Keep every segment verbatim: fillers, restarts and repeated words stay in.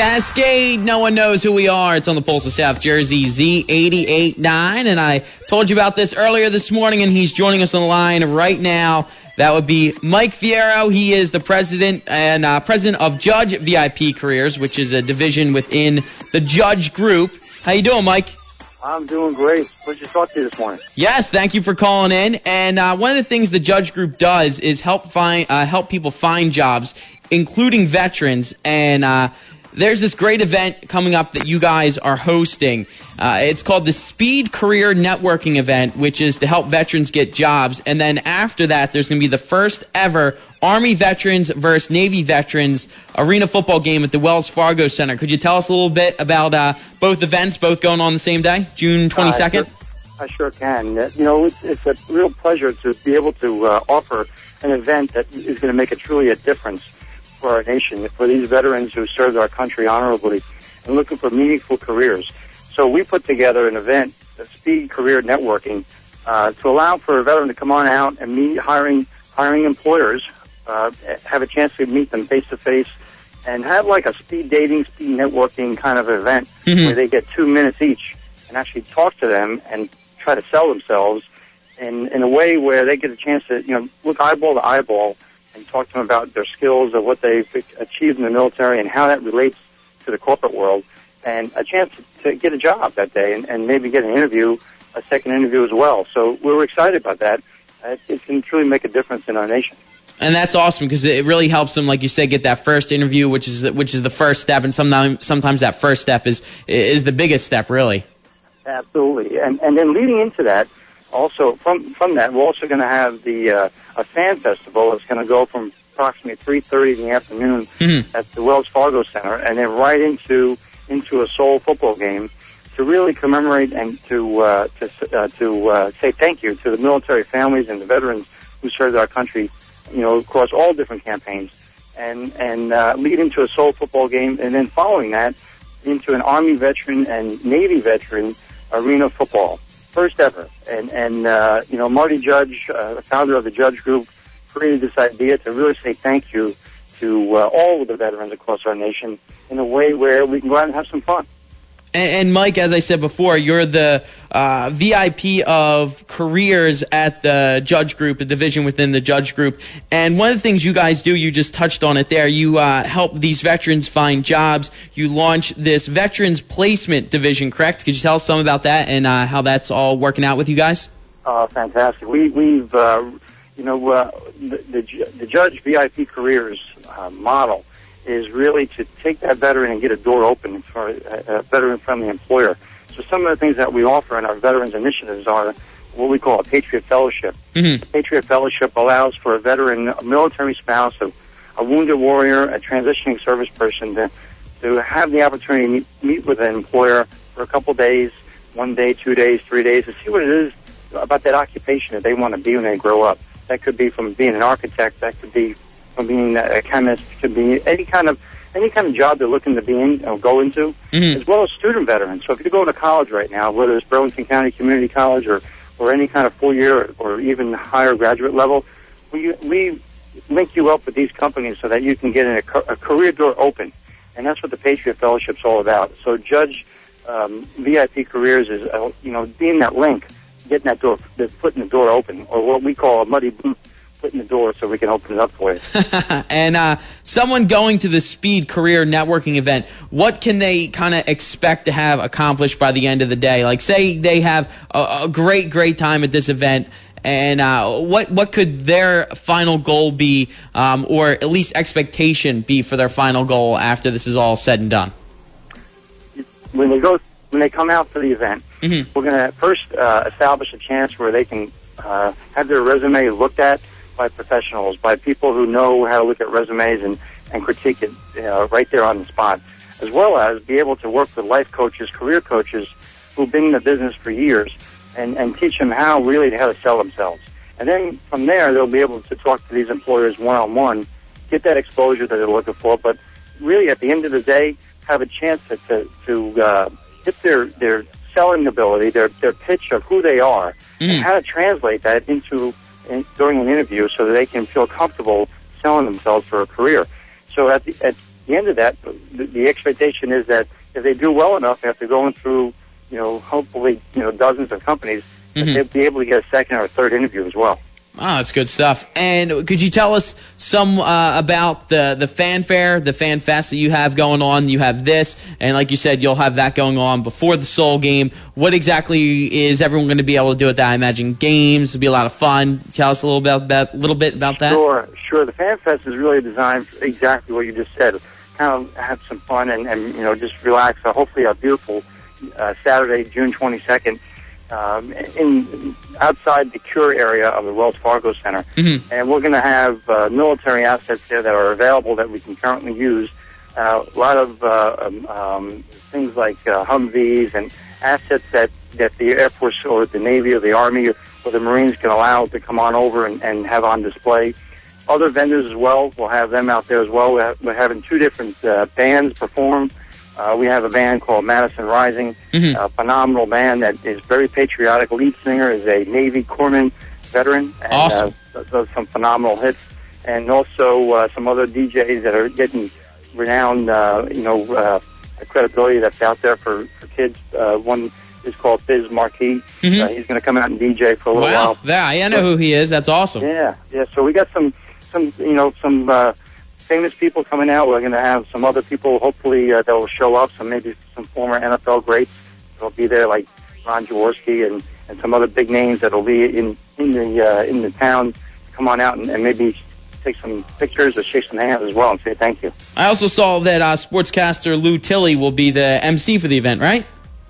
Cascade, no one knows who we are. It's on the Pulse of South Jersey, Z eighty-eight point nine. And I told you about this earlier this morning, and he's joining us on the line right now. That would be Mike Fierro. He is the president and uh, president of Judge V I P Careers, which is a division within the Judge Group. How you doing, Mike? I'm doing great. Pleasure to talk to you this morning. Yes, thank you for calling in. And uh, one of the things the Judge Group does is help find uh, help people find jobs, including veterans. And uh, there's this great event coming up that you guys are hosting. Uh, it's called the Speed Career Networking Event, which is to help veterans get jobs. And then after that, there's going to be the first ever Army veterans versus Navy veterans arena football game at the Wells Fargo Center. Could you tell us a little bit about uh, both events, both going on the same day, June twenty-second? Uh, I, sure, I sure can. Uh, you know, it's, it's a real pleasure to be able to uh, offer an event that is going to make a truly a difference for our nation, for these veterans who served our country honorably and looking for meaningful careers. So we put together an event, the Speed Career Networking, uh, to allow for a veteran to come on out and meet hiring hiring employers, uh, have a chance to meet them face to face, and have like a speed dating, speed networking kind of event mm-hmm. where they get two minutes each and actually talk to them and try to sell themselves in in a way where they get a chance to, you know, look eyeball to eyeball and talk to them about their skills of what they've achieved in the military and how that relates to the corporate world, and a chance to, to get a job that day and, and maybe get an interview, a second interview as well. So we're excited about that. It, it can truly make a difference in our nation. And that's awesome because it really helps them, like you said, get that first interview, which is which is the first step, and sometimes sometimes that first step is is the biggest step, really. Absolutely, and and then leading into that, also from from that, we're also going to have the uh, a fan festival. It's going to go from approximately three thirty in the afternoon mm-hmm. at the Wells Fargo Center, and then right into into a Soul football game to really commemorate and to uh, to uh, to uh, say thank you to the military families and the veterans who served our country, you know, across all different campaigns, and and uh, lead into a Soul football game, and then following that into an Army veteran and Navy veteran arena football. First ever. And, and uh, you know, Marty Judge, uh, the founder of the Judge Group, created this idea to really say thank you to uh, all of the veterans across our nation in a way where we can go out and have some fun. And, and Mike, as I said before, you're the uh, V I P of careers at the Judge Group, a division within the Judge Group. And one of the things you guys do, you just touched on it there, you uh, help these veterans find jobs. You launch this Veterans Placement Division, correct? Could you tell us some about that and uh, how that's all working out with you guys? Uh, fantastic. We, we've, uh, you know, uh, the, the, the Judge V I P Careers uh, model is really to take that veteran and get a door open for a, a veteran-friendly employer. So some of the things that we offer in our veterans initiatives are what we call a Patriot Fellowship. Mm-hmm. The Patriot Fellowship allows for a veteran, a military spouse, a, a wounded warrior, a transitioning service person to, to have the opportunity to meet, meet with an employer for a couple days, one day, two days, three days, to see what it is about that occupation that they want to be when they grow up. That could be from being an architect, that could be from being a chemist, could be any kind of any kind of job they're looking to be in or go into, mm-hmm. as well as student veterans. So if you're going to college right now, whether it's Burlington County Community College or, or any kind of full year or even higher graduate level, we we link you up with these companies so that you can get in a, a career door open. And that's what the Patriot Fellowship's all about. So Judge um, V I P Careers is, uh, you know, being that link, getting that door, putting the door open, or what we call a muddy boot, in the door so we can open it up for you. And uh, someone going to the Speed Career Networking event, what can they kind of expect to have accomplished by the end of the day? Like, say they have a, a great, great time at this event, and uh, what what could their final goal be, um, or at least expectation be for their final goal after this is all said and done? When they go, when they come out for the event, mm-hmm. we're going to first uh, establish a chance where they can uh, have their resume looked at by professionals, by people who know how to look at resumes and, and critique it uh, right there on the spot, as well as be able to work with life coaches, career coaches who've been in the business for years and, and teach them how really how to sell themselves. And then from there, they'll be able to talk to these employers one-on-one, get that exposure that they're looking for, but really at the end of the day, have a chance to, to, to uh, hit their, their selling ability, their, their pitch of who they are, mm. and how to translate that into In, during an interview so that they can feel comfortable selling themselves for a career. So at the, at, the end of that, the, the expectation is that if they do well enough after going through, you know, hopefully, you know, dozens of companies, mm-hmm. that they'll be able to get a second or a third interview as well. Oh, that's good stuff. And could you tell us some uh, about the, the fanfare, the fan fest that you have going on? You have this, and like you said, you'll have that going on before the Seoul game. What exactly is everyone going to be able to do with that? I imagine games will be a lot of fun. Tell us a little bit about, little bit about that. Sure, sure. The fan fest is really designed for exactly what you just said. Kind of have some fun and, and you know, just relax. So hopefully a beautiful uh, Saturday, June twenty-second. Um, in outside the Cure area of the Wells Fargo Center, mm-hmm. and we're going to have uh, military assets there that are available that we can currently use. Uh, a lot of uh, um, um, things like uh, Humvees and assets that, that the Air Force or the Navy or the Army or, or the Marines can allow to come on over and, and have on display. Other vendors as well, we'll have them out there as well. We're, we're having two different uh, bands perform. Uh, we have a band called Madison Rising, mm-hmm. a phenomenal band that is very patriotic. Lead singer is a Navy Corpsman veteran, and awesome. uh, does some phenomenal hits. And also uh, some other D Js that are getting renowned, uh, you know, uh, credibility that's out there for, for kids. Uh, one is called Biz Marquis. Mm-hmm. Uh, he's going to come out and D J for a little wow. while. Yeah, I know who he is. That's awesome. Yeah, yeah. So we got some, some, you know, some. Uh, famous people coming out. We're going to have some other people, hopefully, uh, that will show up. Some maybe some former N F L greats that'll be there, like Ron Jaworski and, and some other big names that'll be in in the uh, in the town. Come on out and, and maybe take some pictures or shake some hands as well and say thank you. I also saw that uh, sportscaster Lou Tilley will be the M C for the event, right?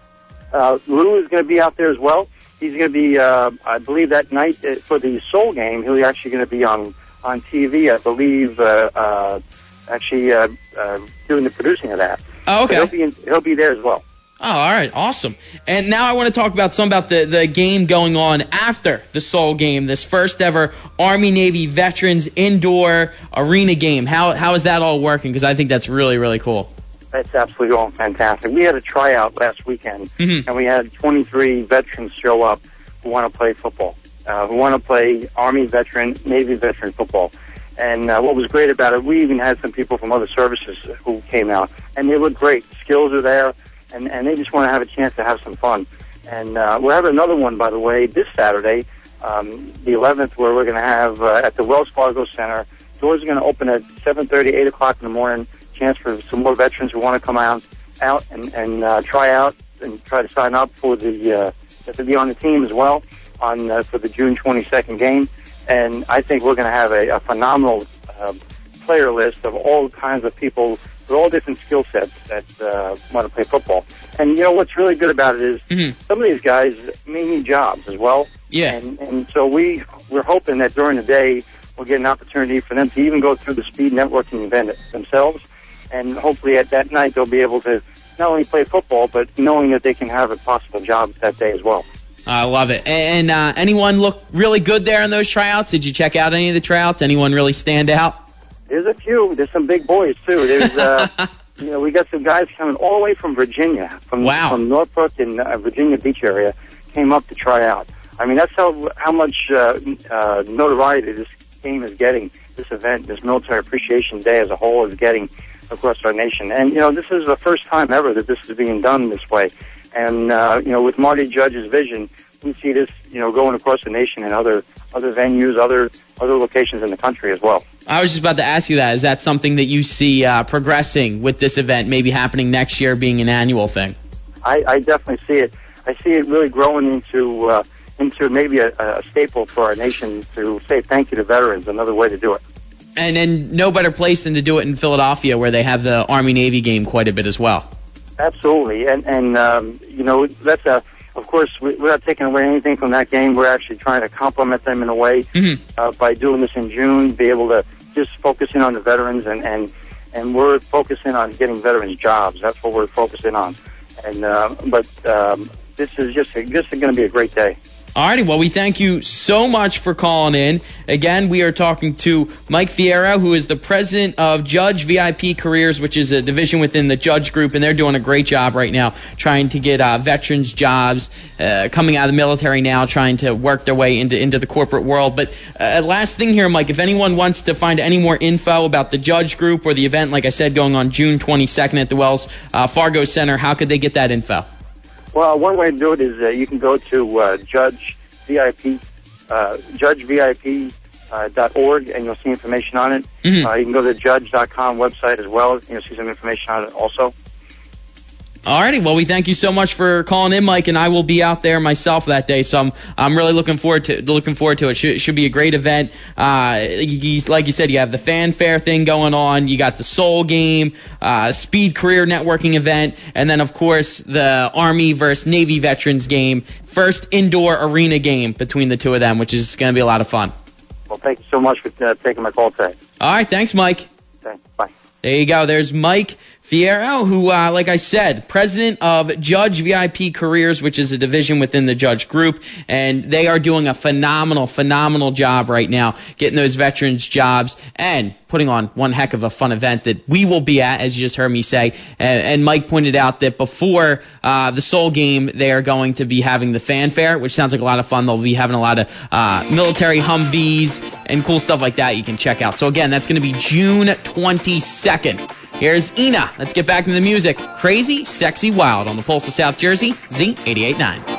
Uh, Lou is going to be out there as well. He's going to be, uh, I believe, that night for the Seoul game. He's actually going to be on. on T V, I believe, uh, uh, actually uh, uh, doing the producing of that. Oh, okay. So he'll be in, he'll be there as well. Oh, all right, awesome. And now I want to talk about some about the, the game going on after the Seoul game, this first ever Army-Navy Veterans Indoor Arena game. How how is that all working? Because I think that's really, really cool. That's absolutely all fantastic. We had a tryout last weekend, mm-hmm. and we had twenty-three veterans show up who want to play football. Uh, who want to play Army veteran, Navy veteran football. And uh, what was great about it, we even had some people from other services who came out, and they look great. The skills are there, and, and they just want to have a chance to have some fun. And uh, we'll have another one, by the way, this Saturday, um, the eleventh, where we're going to have uh, at the Wells Fargo Center. Doors are going to open at seven thirty, eight o'clock in the morning. Chance for some more veterans who want to come out, out and, and uh, try out and try to sign up for the uh, to be on the team as well. On uh, for the June twenty-second game, and I think we're going to have a, a phenomenal uh, player list of all kinds of people with all different skill sets that uh, want to play football. And you know what's really good about it is mm-hmm. some of these guys may need jobs as well. Yeah. And, and so we we're hoping that during the day we'll get an opportunity for them to even go through the speed networking event themselves, and hopefully at that night they'll be able to not only play football but knowing that they can have a possible job that day as well. I love it. And uh, anyone look really good there in those tryouts? Did you check out any of the tryouts? Anyone really stand out? There's a few. There's some big boys, too. There's, uh, you know, we got some guys coming all the way from Virginia, from, wow. from Norfolk and uh, Virginia Beach area, came up to try out. I mean, that's how how much uh, uh, notoriety this game is getting, this event, this Military Appreciation Day as a whole is getting across our nation. And, you know, this is the first time ever that this is being done this way. And, uh, you know, with Marty Judge's vision, we see this, you know, going across the nation and other other venues, other other locations in the country as well. I was just about to ask you that. Is that something that you see uh, progressing with this event, maybe happening next year, being an annual thing? I, I definitely see it. I see it really growing into uh, into maybe a, a staple for our nation to say thank you to veterans, another way to do it. And then no better place than to do it in Philadelphia, where they have the Army-Navy game quite a bit as well. Absolutely, and and um, you know that's a. Of course, we, we're not taking away anything from that game. We're actually trying to complement them in a way mm-hmm. uh, by doing this in June. Be able to just focus in on the veterans, and and and we're focusing on getting veterans jobs. That's what we're focusing on. And uh, but um, this is just this is going to be a great day. Alrighty, well, we thank you so much for calling in. Again, we are talking to Mike Fierro, who is the president of Judge V I P Careers, which is a division within the Judge Group, and they're doing a great job right now trying to get uh, veterans jobs, uh, coming out of the military now, trying to work their way into, into the corporate world. But uh, last thing here, Mike, if anyone wants to find any more info about the Judge Group or the event, like I said, going on June twenty-second at the Wells uh, Fargo Center, how could they get that info? Well, one way to do it is uh, you can go to uh, Judge V I P, uh, judge V I P dot org, and you'll see information on it. Mm-hmm. Uh, you can go to the judge dot com website as well, and you'll see some information on it also. Alrighty, well, we thank you so much for calling in, Mike, and I will be out there myself that day, so I'm I'm really looking forward to looking forward to it. Should should be a great event. Uh, you, like you said, you have the fanfare thing going on, you got the Soul Game, uh, Speed Career Networking event, and then of course the Army versus Navy Veterans game, first indoor arena game between the two of them, which is going to be a lot of fun. Well, thank you so much for uh, taking my call today. All right, thanks, Mike. Thanks. Bye. There you go. There's Mike Fierro, who, uh, like I said, president of Judge V I P Careers, which is a division within the Judge Group, and they are doing a phenomenal, phenomenal job right now getting those veterans jobs and putting on one heck of a fun event that we will be at, as you just heard me say. And, and Mike pointed out that before uh, the Soul Game, they are going to be having the fanfare, which sounds like a lot of fun. They'll be having a lot of uh, military Humvees and cool stuff like that you can check out. So, again, that's going to be June twenty-second. Here's Ina. Let's get back into the music. Crazy, Sexy, Wild on the Pulse of South Jersey, Z eighty-eight point nine.